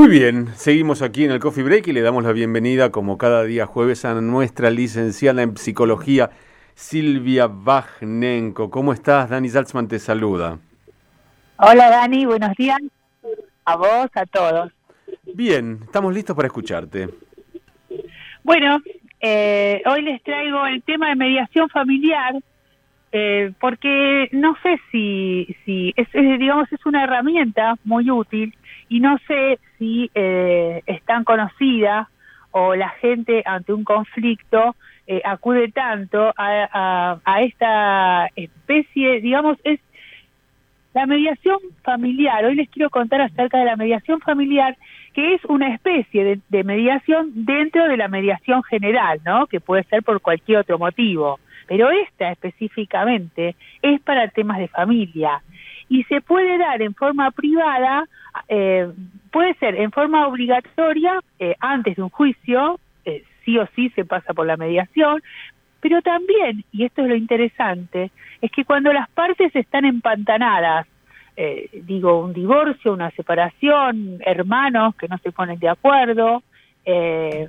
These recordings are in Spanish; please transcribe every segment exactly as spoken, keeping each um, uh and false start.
Muy bien, seguimos aquí en el Coffee Break y le damos la bienvenida, como cada día jueves, a nuestra licenciada en Psicología, Silvia Bajnenko. ¿Cómo estás? Dani Salzman te saluda. Hola Dani, buenos días a vos, a todos. Bien, estamos listos para escucharte. Bueno, eh, hoy les traigo el tema de mediación familiar, eh, porque no sé si, si es, es, digamos, es una herramienta muy útil y no sé si eh, es tan conocida o la gente ante un conflicto eh, acude tanto a, a, a esta especie, digamos, es la mediación familiar. Hoy les quiero contar acerca de la mediación familiar, que es una especie de, de mediación dentro de la mediación general, ¿no? Que puede ser por cualquier otro motivo, pero esta específicamente es para temas de familia y se puede dar en forma privada, eh, puede ser en forma obligatoria eh, antes de un juicio, eh, sí o sí se pasa por la mediación, pero también, y esto es lo interesante, es que cuando las partes están empantanadas, eh, digo, un divorcio, una separación, hermanos que no se ponen de acuerdo, eh,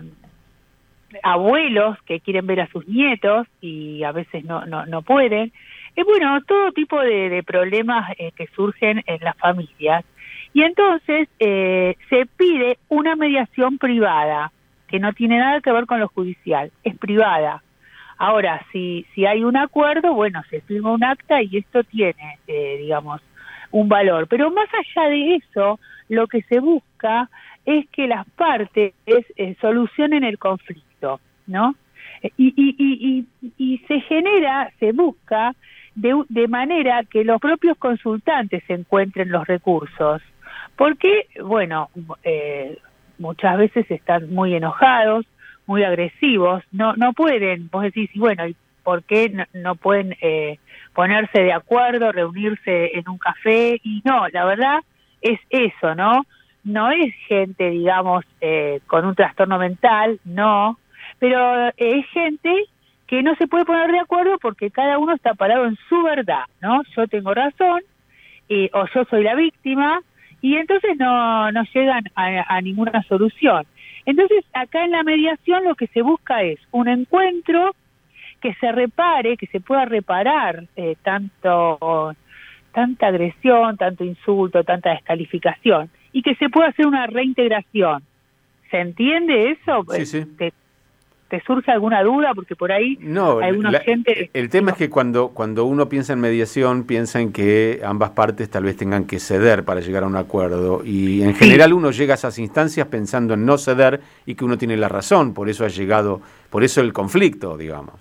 abuelos que quieren ver a sus nietos y a veces no no, no pueden, eh, bueno, todo tipo de, de problemas eh, que surgen en las familias. Y entonces eh, se pide una mediación privada, que no tiene nada que ver con lo judicial, es privada. Ahora, si si hay un acuerdo, bueno, se firma un acta y esto tiene, eh, digamos, un valor. Pero más allá de eso, lo que se busca es que las partes eh, solucionen el conflicto, ¿no? Y, y, y, y, y se genera, se busca de, de manera que los propios consultantes encuentren los recursos. Porque, bueno, eh, muchas veces están muy enojados, muy agresivos, no no pueden, vos decís, bueno, ¿y por qué no, no pueden eh, ponerse de acuerdo, reunirse en un café? Y no, la verdad es eso, ¿no? No es gente, digamos, eh, con un trastorno mental, no, pero es gente que no se puede poner de acuerdo porque cada uno está parado en su verdad, ¿no? Yo tengo razón, eh, o yo soy la víctima, y entonces no, no llegan a, a ninguna solución. Entonces, acá en la mediación lo que se busca es un encuentro que se repare, que se pueda reparar eh, tanto tanta agresión, tanto insulto, tanta descalificación, y que se pueda hacer una reintegración. ¿Se entiende eso? Sí, sí. ¿Te, te surge alguna duda? Porque por ahí no, alguna la, gente... El tema no. es que cuando, cuando uno piensa en mediación, piensa en que ambas partes tal vez tengan que ceder para llegar a un acuerdo. Y en general sí. uno llega a esas instancias pensando en no ceder y que uno tiene la razón. Por eso ha llegado, por eso el conflicto, digamos.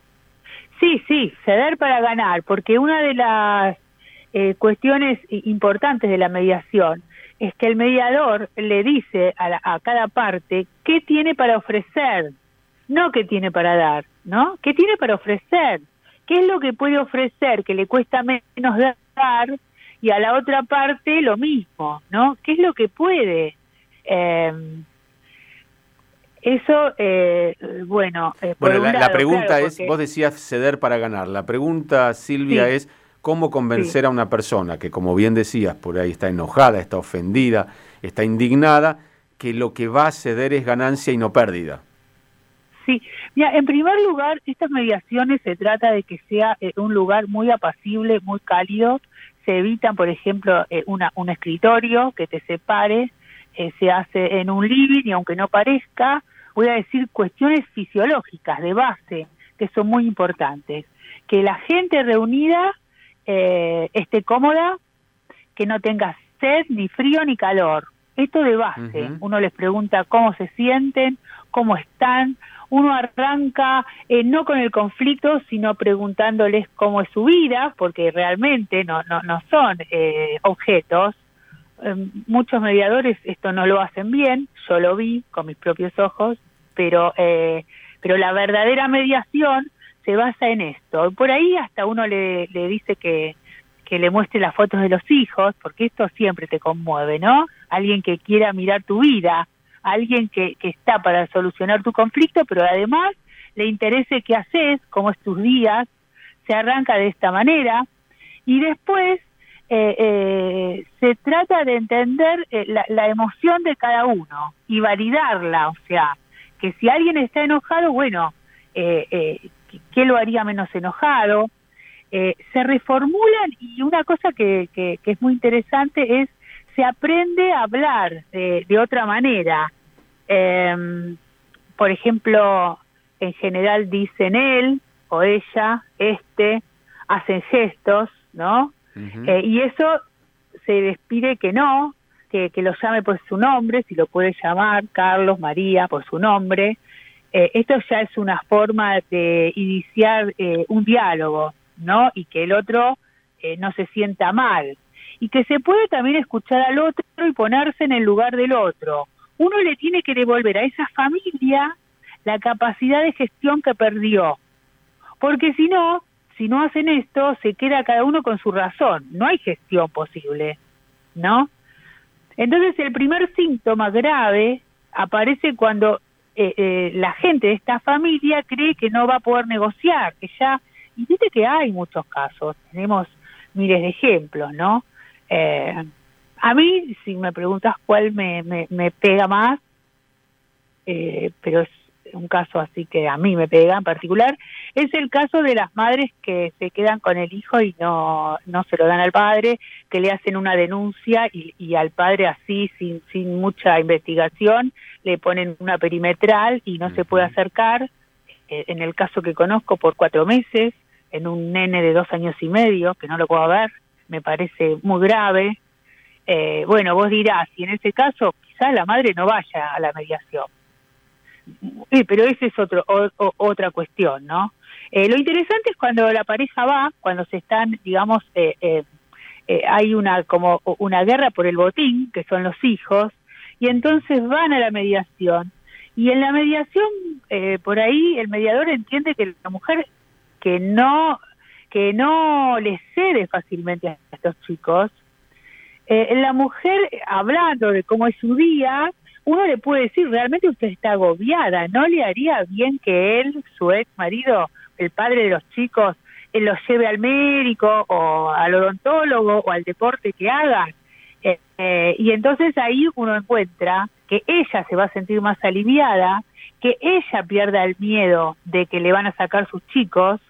Sí, sí, ceder para ganar. Porque una de las eh, cuestiones importantes de la mediación es que el mediador le dice a, la, a cada parte qué tiene para ofrecer. No qué tiene para dar, ¿no? ¿Qué tiene para ofrecer? ¿Qué es lo que puede ofrecer que le cuesta menos dar y a la otra parte lo mismo, ¿no? ¿Qué es lo que puede? Eh, eso, eh, bueno, eh, por bueno, un la, lado, la pregunta claro, es, porque... vos decías ceder para ganar. La pregunta, Silvia, sí. es cómo convencer sí. a una persona que, como bien decías, por ahí está enojada, está ofendida, está indignada, que lo que va a ceder es ganancia y no pérdida. Sí, mira, en primer lugar, estas mediaciones se trata de que sea eh, un lugar muy apacible, muy cálido. Se evitan, por ejemplo, eh, una, un escritorio que te separe, eh, se hace en un living y aunque no parezca, voy a decir cuestiones fisiológicas de base que son muy importantes. Que la gente reunida eh, esté cómoda, que no tenga sed, ni frío, ni calor. Esto de base. Uh-huh. Uno les pregunta cómo se sienten, cómo están. Uno arranca eh, no con el conflicto, sino preguntándoles cómo es su vida, porque realmente no no, no son eh, objetos. Eh, muchos mediadores esto no lo hacen bien, yo lo vi con mis propios ojos, pero eh, pero la verdadera mediación se basa en esto. Por ahí hasta uno le, le dice que, que le muestre las fotos de los hijos, porque esto siempre te conmueve, ¿no? Alguien que quiera mirar tu vida, alguien que, que está para solucionar tu conflicto, pero además le interese qué haces, cómo es tus días, se arranca de esta manera, y después eh, eh, se trata de entender eh, la, la emoción de cada uno y validarla, o sea, que si alguien está enojado, bueno, eh, eh, ¿qué lo haría menos enojado? Eh, se reformulan, y una cosa que, que, que es muy interesante es, se aprende a hablar de, de otra manera. Eh, por ejemplo, en general dicen él o ella, este, hacen gestos, ¿no? Uh-huh. Eh, y eso se les pide que no, que, que lo llame por su nombre, si lo puede llamar Carlos, María, por su nombre. Eh, esto ya es una forma de iniciar eh, un diálogo, ¿no? Y que el otro eh, no se sienta mal. Y que se puede también escuchar al otro y ponerse en el lugar del otro. Uno le tiene que devolver a esa familia la capacidad de gestión que perdió. Porque si no, si no hacen esto, se queda cada uno con su razón. No hay gestión posible, ¿no? Entonces el primer síntoma grave aparece cuando eh, eh, la gente de esta familia cree que no va a poder negociar, que ya... Y viste que hay muchos casos, tenemos miles de ejemplos, ¿no? Eh, a mí, si me preguntas cuál me, me, me pega más, eh, pero es un caso así que a mí me pega en particular, es el caso de las madres que se quedan con el hijo y no no se lo dan al padre, que le hacen una denuncia y, y al padre así, sin sin mucha investigación, le ponen una perimetral y no uh-huh. se puede acercar, eh, en el caso que conozco, por cuatro meses, en un nene de dos años y medio, que no lo puedo ver, me parece muy grave. Eh, bueno, vos dirás, y en ese caso quizás la madre no vaya a la mediación. Sí, pero esa es otro, o, o, otra cuestión, ¿no? Eh, lo interesante es cuando la pareja va, cuando se están, digamos, eh, eh, eh, hay una como una guerra por el botín, que son los hijos, y entonces van a la mediación. Y en la mediación, eh, por ahí, el mediador entiende que la mujer que no que no le cede fácilmente a estos chicos, eh, la mujer, hablando de cómo es su día, uno le puede decir, realmente usted está agobiada, ¿no le haría bien que él, su ex marido, el padre de los chicos, él los lleve al médico o al odontólogo o al deporte que hagan? Eh, eh, y entonces ahí uno encuentra que ella se va a sentir más aliviada, que ella pierda el miedo de que le van a sacar sus chicos.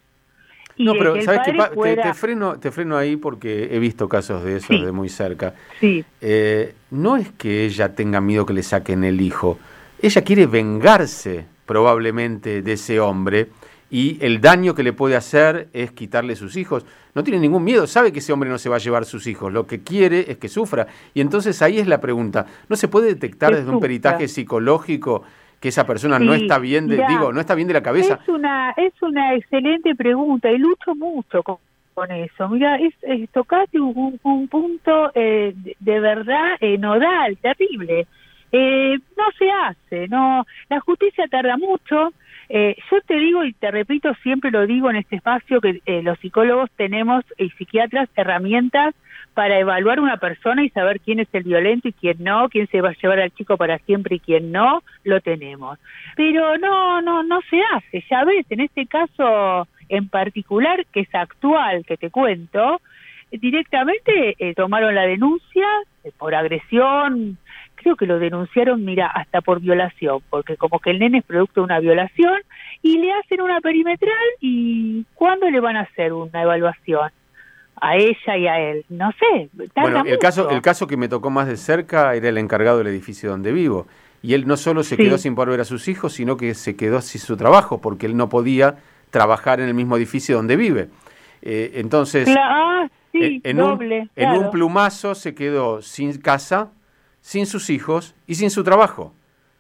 Y no, pero ¿sabes qué? Pueda... Te, te, freno, te freno ahí porque he visto casos de esos sí. de muy cerca. Sí. Eh, no es que ella tenga miedo que le saquen el hijo. Ella quiere vengarse probablemente de ese hombre y el daño que le puede hacer es quitarle sus hijos. No tiene ningún miedo, sabe que ese hombre no se va a llevar sus hijos. Lo que quiere es que sufra. Y entonces ahí es la pregunta. ¿No se puede detectar desde un peritaje psicológico que esa persona sí, no está bien de, mirá, digo, no está bien de la cabeza? Es una, es una excelente pregunta y lucho mucho con, con eso. Mira, es, es tocaste un, un punto eh, de, de verdad eh, nodal, terrible. Eh, no se hace, no, la justicia tarda mucho. Eh, yo te digo y te repito, siempre lo digo en este espacio, que eh, los psicólogos tenemos y psiquiatras herramientas para evaluar una persona y saber quién es el violento y quién no, quién se va a llevar al chico para siempre y quién no, lo tenemos. Pero no, no, no se hace, ya ves, en este caso en particular, que es actual, que te cuento, directamente eh, tomaron la denuncia eh, por agresión, creo que lo denunciaron, mira, hasta por violación, porque como que el nene es producto de una violación, y le hacen una perimetral, y ¿cuándo le van a hacer una evaluación? A ella y a él, no sé. Bueno, el mucho. caso, el caso que me tocó más de cerca era el encargado del edificio donde vivo, y él no solo se sí. quedó sin poder ver a sus hijos, sino que se quedó sin su trabajo, porque él no podía trabajar en el mismo edificio donde vive. Eh, entonces, Cla- ah, sí, en, doble, un, claro. en un plumazo se quedó sin casa, sin sus hijos y sin su trabajo.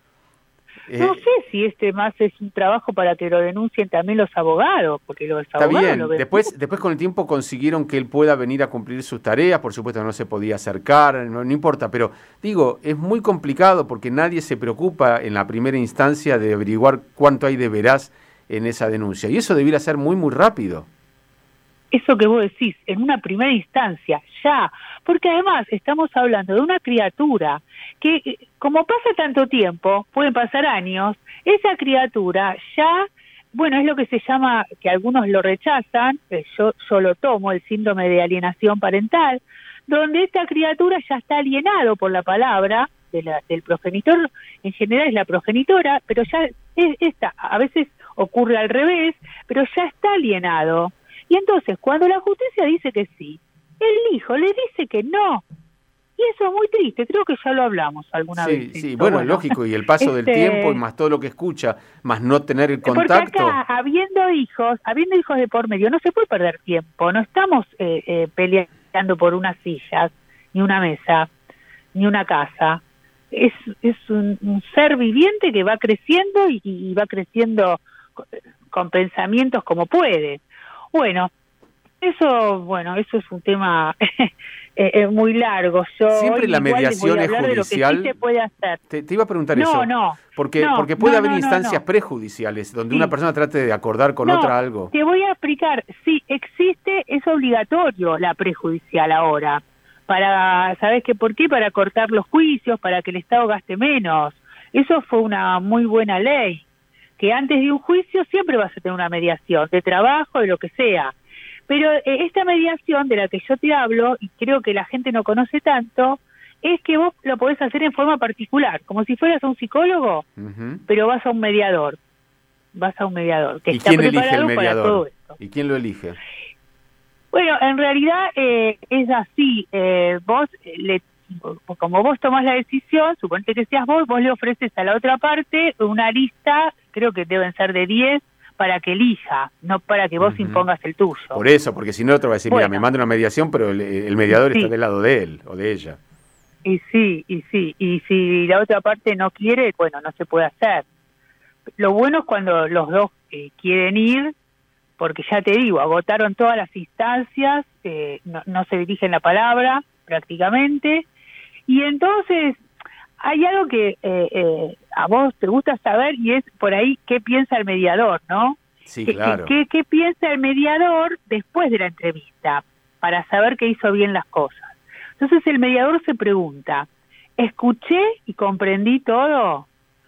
No eh, sé si este más es un trabajo para que lo denuncien también los abogados, porque los está abogados bien. lo ven. Después, después con el tiempo consiguieron que él pueda venir a cumplir sus tareas, por supuesto no se podía acercar, no, no importa, pero digo, es muy complicado porque nadie se preocupa en la primera instancia de averiguar cuánto hay de veraz en esa denuncia, y eso debiera ser muy, muy rápido. Eso que vos decís, en una primera instancia, ya, porque además estamos hablando de una criatura que, como pasa tanto tiempo, pueden pasar años, esa criatura ya, bueno, es lo que se llama, que algunos lo rechazan, yo, yo lo tomo, el síndrome de alienación parental, donde esta criatura ya está alienado por la palabra de la, del progenitor, en general es la progenitora, pero ya es esta, a veces ocurre al revés, pero ya está alienado. Y entonces, cuando la justicia dice que sí, el hijo le dice que no. Y eso es muy triste, creo que ya lo hablamos alguna sí, vez. Sí, bueno, bueno, lógico, y el paso este, del tiempo, y más todo lo que escucha, más no tener el contacto. Porque acá, habiendo hijos, habiendo hijos de por medio, no se puede perder tiempo, no estamos eh, eh, peleando por unas sillas, ni una mesa, ni una casa. Es, es un, un ser viviente que va creciendo y, y va creciendo con, con pensamientos como puede. Bueno, eso, bueno, eso es un tema eh, muy largo. Yo Siempre la mediación es judicial. Sí se puede hacer. Te, te iba a preguntar no, eso. No, porque, no. Porque puede no, haber no, instancias no, no. prejudiciales donde sí. una persona trate de acordar con no, otra algo. Te voy a explicar. Sí, existe, es obligatorio la prejudicial ahora. Para, ¿sabes qué? ¿Por qué? Para cortar los juicios, para que el Estado gaste menos. Eso fue una muy buena ley. Que antes de un juicio siempre vas a tener una mediación, de trabajo, de lo que sea. Pero eh, esta mediación de la que yo te hablo, y creo que la gente no conoce tanto, es que vos lo podés hacer en forma particular, como si fueras un psicólogo, uh-huh. pero vas a un mediador. Vas a un mediador. Que ¿Y está quién elige el mediador? Para todo esto. ¿Y quién lo elige? Bueno, en realidad eh, es así. Eh, vos, le, como vos tomás la decisión, suponete que seas vos, vos le ofreces a la otra parte una lista, creo que deben ser de diez, para que elija, no para que vos uh-huh. impongas el tuyo. Por eso, porque si no otro va a decir, bueno, mira, me manda una mediación, pero el, el mediador sí. está del lado de él o de ella. Y sí, y sí, y si la otra parte no quiere, bueno, no se puede hacer. Lo bueno es cuando los dos eh, quieren ir, porque ya te digo, agotaron todas las instancias, eh, no, no se dirigen la palabra prácticamente, y entonces hay algo que eh, eh, a vos te gusta saber y es por ahí qué piensa el mediador, ¿no? Sí, ¿Qué, claro. ¿Qué, qué piensa el mediador después de la entrevista para saber que hizo bien las cosas? Entonces el mediador se pregunta, ¿escuché y comprendí todo?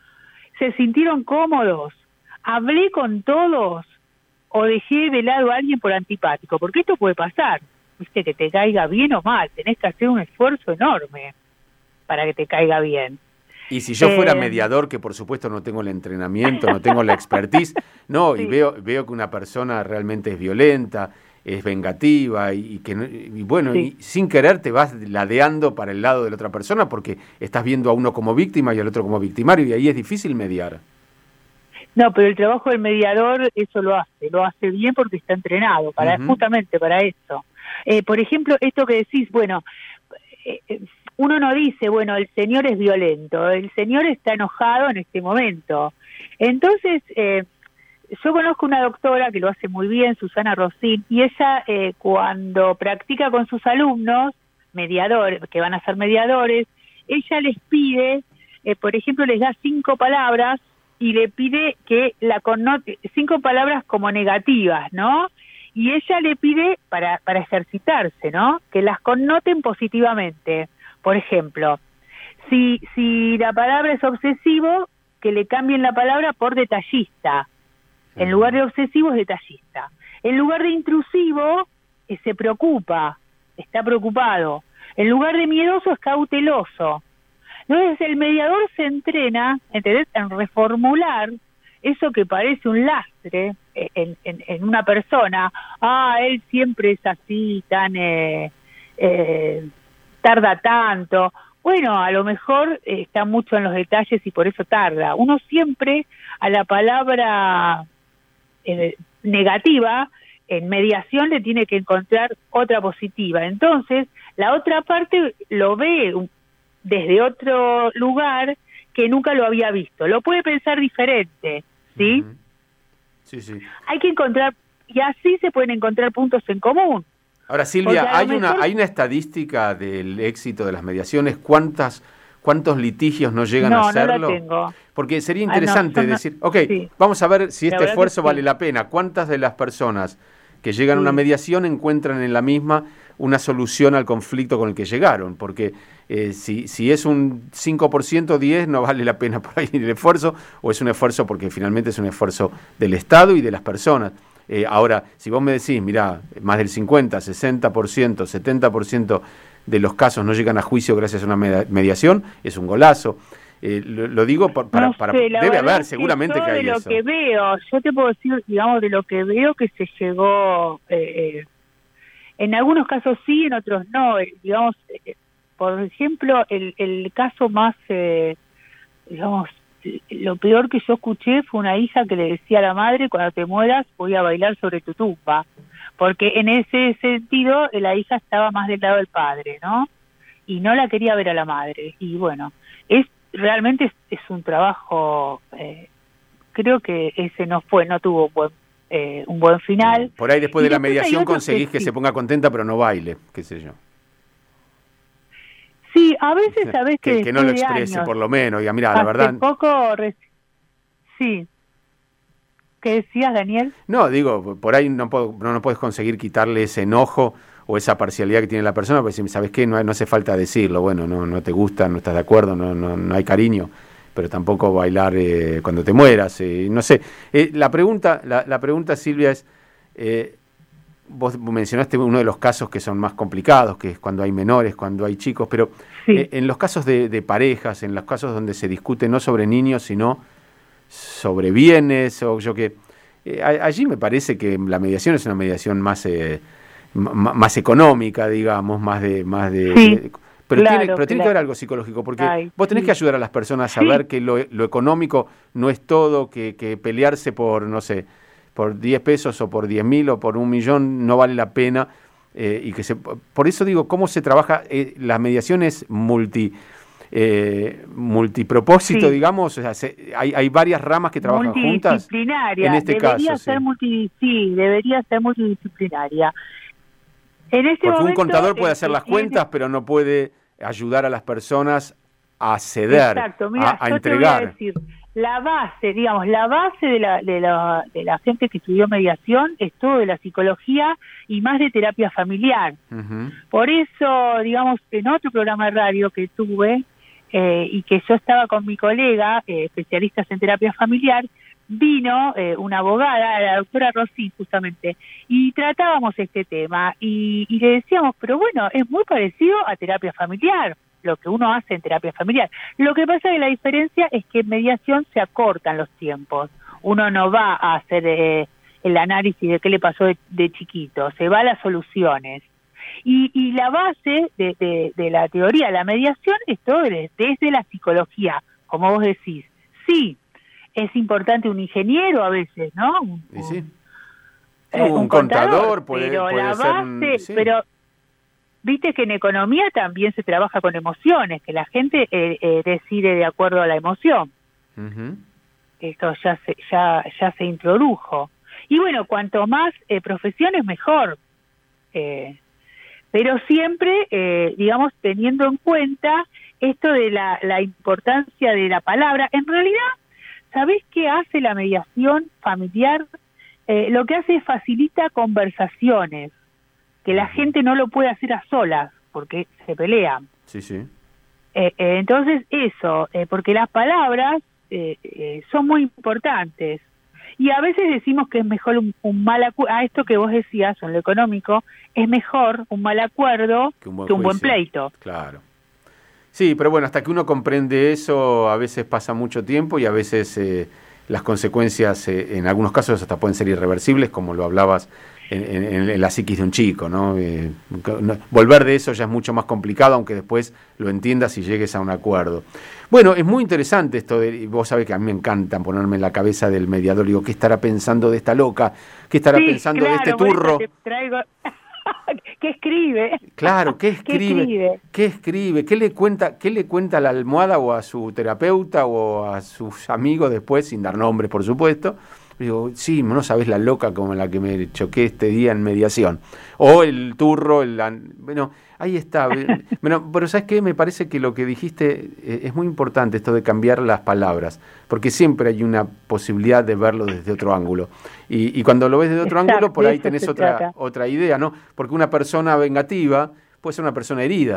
¿Se sintieron cómodos? ¿Hablé con todos? ¿O dejé de lado a alguien por antipático? Porque esto puede pasar, viste, que te caiga bien o mal, tenés que hacer un esfuerzo enorme para que te caiga bien. Y si yo fuera eh, mediador, que por supuesto no tengo el entrenamiento, no tengo la expertise, no, sí. y veo veo que una persona realmente es violenta, es vengativa, y, y que y bueno, sí. y sin querer te vas ladeando para el lado de la otra persona porque estás viendo a uno como víctima y al otro como victimario, y ahí es difícil mediar. No, pero el trabajo del mediador eso lo hace, lo hace bien porque está entrenado, para uh-huh. justamente para eso. Eh, por ejemplo, esto que decís, bueno, eh, uno no dice, bueno, el señor es violento, el señor está enojado en este momento. Entonces, eh, yo conozco una doctora que lo hace muy bien, Susana Rosín, y ella eh, cuando practica con sus alumnos, mediadores, que van a ser mediadores, ella les pide, eh, por ejemplo, les da cinco palabras y le pide que la connote, cinco palabras como negativas, ¿no? Y ella le pide, para, para ejercitarse, ¿no?, que las connoten positivamente. Por ejemplo, si, si la palabra es obsesivo, que le cambien la palabra por detallista. En lugar de obsesivo es detallista. En lugar de intrusivo, eh, se preocupa, está preocupado. En lugar de miedoso es cauteloso. Entonces el mediador se entrena, ¿entendés?, en reformular eso que parece un lastre en, en, en una persona. Ah, él siempre es así, tan eh, eh, tarda tanto. Bueno, a lo mejor eh, está mucho en los detalles y por eso tarda. Uno siempre a la palabra eh, negativa en mediación le tiene que encontrar otra positiva. Entonces, la otra parte lo ve desde otro lugar que nunca lo había visto. Lo puede pensar diferente, ¿sí? Uh-huh. Sí, sí. Hay que encontrar, y así se pueden encontrar puntos en común. Ahora, Silvia, hay mejor... una hay una estadística del éxito de las mediaciones. ¿Cuántas cuántos litigios no llegan no, a hacerlo? No, la tengo. Porque sería interesante ah, no, decir, ok, sí. vamos a ver si este esfuerzo vale sí. la pena. ¿Cuántas de las personas que llegan sí. a una mediación encuentran en la misma una solución al conflicto con el que llegaron? Porque eh, si, si es un cinco por ciento, diez, no vale la pena por ahí el esfuerzo, o es un esfuerzo porque finalmente es un esfuerzo del Estado y de las personas. Eh, ahora, si vos me decís, mirá, más del cincuenta, sesenta por ciento, setenta por ciento de los casos no llegan a juicio gracias a una mediación, es un golazo. Eh, lo, lo digo por, para, no sé, para debe haber, seguramente que, que hay de lo eso. que veo, yo te puedo decir, digamos, de lo que veo que se llegó, eh, en algunos casos sí, en otros no. Eh, digamos, eh, por ejemplo, el, el caso más, eh, digamos, lo peor que yo escuché fue una hija que le decía a la madre: cuando te mueras voy a bailar sobre tu tumba, porque en ese sentido la hija estaba más del lado del padre, ¿no? Y no la quería ver a la madre. Y bueno, es realmente es, es un trabajo, eh, creo que ese no fue, no tuvo buen, eh, un buen final. Por ahí después y de la después mediación conseguís que, que sí. se ponga contenta pero no baile, qué sé yo. Sí, a veces sabés que, que, que no lo exprese años, por lo menos, diga, mira, hace la verdad... poco, sí. ¿Qué decías, Daniel? No, digo, por ahí no, puedo, no, no puedes conseguir quitarle ese enojo o esa parcialidad que tiene la persona, porque si sabes qué, no, no hace falta decirlo, bueno, no, no te gusta, no estás de acuerdo, no, no, no hay cariño, pero tampoco bailar eh, cuando te mueras, eh, no sé. Eh, la pregunta, la, la pregunta, Silvia, es... Eh, Vos mencionaste uno de los casos que son más complicados, que es cuando hay menores, cuando hay chicos, pero sí. eh, en los casos de, de parejas, en los casos donde se discute no sobre niños, sino sobre bienes, o yo que eh, allí me parece que la mediación es una mediación más eh, más económica, digamos, más de... más de, sí, de pero, claro, tiene, pero claro. tiene que haber algo psicológico, porque Ay, vos tenés sí. que ayudar a las personas a sí. ver que lo, lo económico no es todo, que, que pelearse por, no sé... por diez pesos o por diez mil o por un millón no vale la pena, eh, y que se, por eso digo, cómo se trabaja, eh, la mediación es multi, eh, multipropósito, sí. digamos, o sea, se, hay, hay varias ramas que trabajan juntas. Multidisciplinaria, en este debería caso, ser sí. multi, sí, debería ser multidisciplinaria. En este Porque momento, un contador puede hacer las tiene... cuentas, pero no puede ayudar a las personas a ceder, Exacto, mira, a, a yo entregar. Te voy a decir, la base, digamos, la base de la, de, la, de la gente que estudió mediación es todo de la psicología y más de terapia familiar. Uh-huh. Por eso, digamos, en otro programa de radio que tuve eh, y que yo estaba con mi colega, eh, especialistas en terapia familiar, vino eh, una abogada, la doctora Rossi, justamente, y tratábamos este tema y, y le decíamos, pero bueno, es muy parecido a terapia familiar, lo que uno hace en terapia familiar. Lo que pasa es que la diferencia es que en mediación se acortan los tiempos. Uno no va a hacer eh, el análisis de qué le pasó de, de chiquito, se va a las soluciones. Y, y la base de, de, de la teoría de la mediación es todo desde, desde la psicología, como vos decís. Sí, es importante un ingeniero a veces, ¿no? Un, ¿Y sí? eh, un, un contador, contador, puede, pero puede la ser base, un, sí. pero viste que en economía también se trabaja con emociones, que la gente eh, eh, decide de acuerdo a la emoción. Uh-huh. Esto ya se ya ya se introdujo. Y bueno, cuanto más eh, profesiones mejor. Eh, pero siempre, eh, digamos, teniendo en cuenta esto de la, la importancia de la palabra. En realidad, ¿sabés qué hace la mediación familiar? Eh, lo que hace es facilita conversaciones, que la gente no lo puede hacer a solas, porque se pelean. Sí, sí. Eh, eh, entonces, eso, eh, porque las palabras eh, eh, son muy importantes. Y a veces decimos que es mejor un, un mal acuerdo, a esto que vos decías, en lo económico, es mejor un mal acuerdo que un buen, que un buen pleito. Claro. Sí, pero bueno, hasta que uno comprende eso, a veces pasa mucho tiempo y a veces eh, las consecuencias, eh, en algunos casos, hasta pueden ser irreversibles, como lo hablabas en, en, en la psiquis de un chico, ¿no? Eh, no, volver de eso ya es mucho más complicado, aunque después lo entiendas y llegues a un acuerdo. Bueno, es muy interesante esto, de, vos sabés que a mí me encanta ponerme en la cabeza del mediador, digo, ¿qué estará pensando de esta loca? ¿Qué estará sí, pensando claro, de este turro? Te traigo... ¿Qué escribe? Claro, ¿qué escribe? ¿Qué escribe? ¿Qué escribe? ¿Qué le cuenta, qué le cuenta a la almohada o a su terapeuta o a sus amigos después, sin dar nombres, por supuesto? Digo, sí, no sabés la loca como la que me choqué este día en mediación. O el turro, el... Bueno, ahí está. Bueno, pero ¿sabes qué? Me parece que lo que dijiste es muy importante, esto de cambiar las palabras, porque siempre hay una posibilidad de verlo desde otro ángulo. Y, y cuando lo ves desde otro Exacto, ángulo, por ahí tenés otra, otra idea, ¿no? Porque una persona vengativa puede ser una persona herida.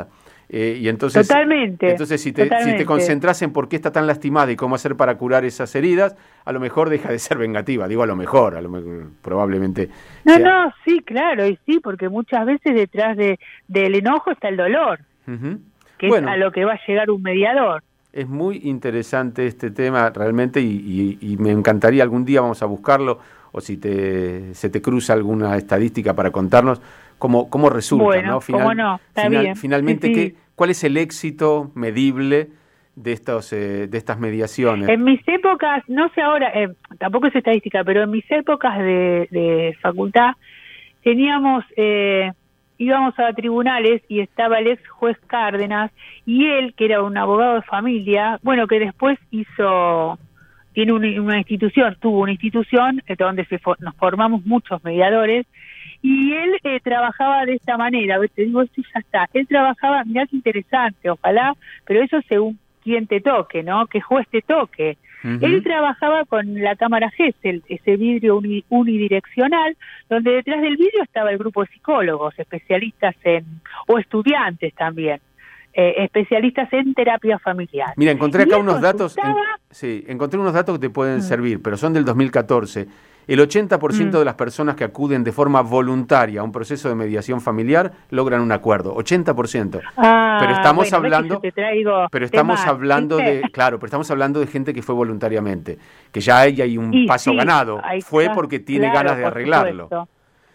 Eh, y entonces, totalmente. Entonces, si te, totalmente. si te concentras en por qué está tan lastimada y cómo hacer para curar esas heridas, a lo mejor deja de ser vengativa. Digo a lo mejor, a lo mejor probablemente. No, sea... no, sí, claro, y sí, porque muchas veces detrás de del enojo está el dolor, Uh-huh. que bueno, es a lo que va a llegar un mediador. Es muy interesante este tema realmente y, y, y me encantaría algún día, vamos a buscarlo, o si te, se te cruza alguna estadística para contarnos cómo, cómo resulta, bueno, ¿no? Final, cómo no, está final, bien. Finalmente, sí, sí. ¿qué, ¿cuál es el éxito medible de estos eh, de estas mediaciones? En mis épocas, no sé ahora, eh, tampoco es estadística, pero en mis épocas de, de facultad teníamos... Eh, íbamos a tribunales y estaba el ex juez Cárdenas y él, que era un abogado de familia, bueno, que después hizo, tiene una, una institución, tuvo una institución eh, donde se for, nos formamos muchos mediadores y él eh, trabajaba de esta manera, te digo, esto ya está, él trabajaba, mirá qué interesante, ojalá, pero eso según quien te toque, ¿no? Que juez te toque. Uh-huh. Él trabajaba con la cámara Gesell, ese vidrio uni, unidireccional, donde detrás del vidrio estaba el grupo de psicólogos, especialistas en, o estudiantes también, eh, especialistas en terapia familiar. Mira, encontré acá unos datos, en, sí, encontré unos datos que te pueden uh-huh. servir, pero son del dos mil catorce. El ochenta por ciento uh-huh. de las personas que acuden de forma voluntaria a un proceso de mediación familiar logran un acuerdo, ochenta por ciento. Ah, pero estamos bueno, hablando, pero estamos temas, hablando ¿viste? de, claro, pero estamos hablando de gente que fue voluntariamente, que ya hay, hay un y paso sí, ganado, fue porque tiene claro, ganas de arreglarlo. Supuesto.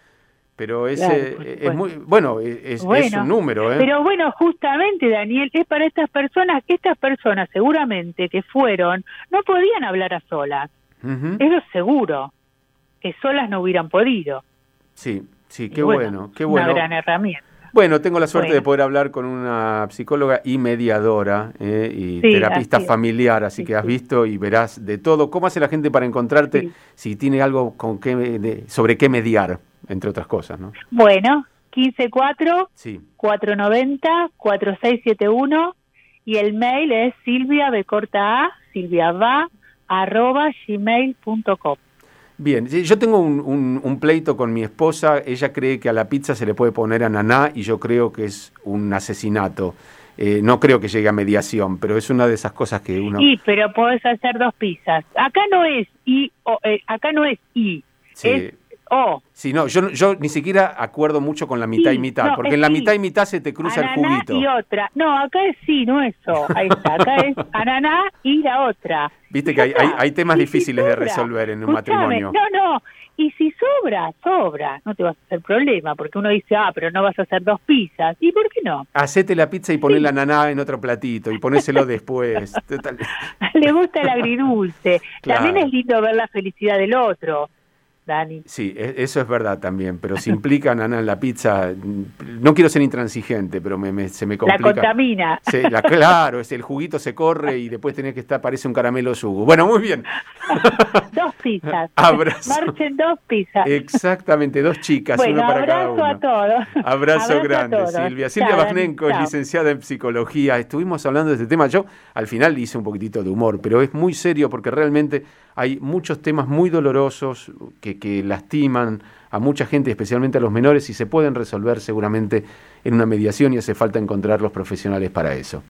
Pero ese claro, es muy, bueno, es, bueno, es un número, ¿eh? Pero bueno, justamente, Daniel, es para estas personas, que estas personas seguramente que fueron, no podían hablar a solas, uh-huh. eso seguro. Que solas no hubieran podido. Sí, sí, qué bueno, bueno, qué bueno. Una gran herramienta. Bueno, tengo la suerte bueno. de poder hablar con una psicóloga y mediadora eh, y sí, terapista así familiar, así sí, que has sí. visto y verás de todo. ¿Cómo hace la gente para encontrarte sí. si tiene algo con qué, de, sobre qué mediar, entre otras cosas, ¿no? Bueno, quince cuatro, sí. cuatro noventa, cuatro seis siete uno y el mail es silvia b corta a, silviava, arroba gmail punto com. Bien, yo tengo un, un, un pleito con mi esposa, ella cree que a la pizza se le puede poner ananá y yo creo que es un asesinato. Eh, no creo que llegue a mediación, pero es una de esas cosas que uno... Sí, pero podés hacer dos pizzas. Acá no es I, o, eh, acá no es I, sí. es O. Sí, no, yo, yo ni siquiera acuerdo mucho con la mitad sí, y mitad, no, porque en la sí. mitad y mitad se te cruza ananá el juguito. Y otra. No, acá es sí, no eso. Ahí está, acá es ananá y la otra. Viste que hay, hay, hay temas y difíciles si de resolver en un Escuchame, matrimonio. No, no, y si sobra, sobra, no te vas a hacer problema, porque uno dice, ah, pero no vas a hacer dos pizzas, ¿y por qué no? Hacete la pizza y poné sí. la ananá en otro platito y ponéselo después. Le gusta el agridulce. Claro. También es lindo ver la felicidad del otro. Dani. Sí, eso es verdad también, pero si implica ananá en la pizza, no quiero ser intransigente, pero me, me, se me complica. La contamina. Sí, la, claro, es el juguito se corre y después tenés que estar, parece un caramelo yugo. Bueno, muy bien. Dos pizzas. Abrazo. Marchen dos pizzas. Exactamente, dos chicas, bueno, uno para cada uno. Abrazo a todos. Abrazo, abrazo grande, a todos. Silvia. Silvia Bajnenko es licenciada en psicología. Estuvimos hablando de este tema. Yo al final hice un poquitito de humor, pero es muy serio porque realmente hay muchos temas muy dolorosos que, que lastiman a mucha gente, especialmente a los menores, y se pueden resolver seguramente en una mediación y hace falta encontrar los profesionales para eso.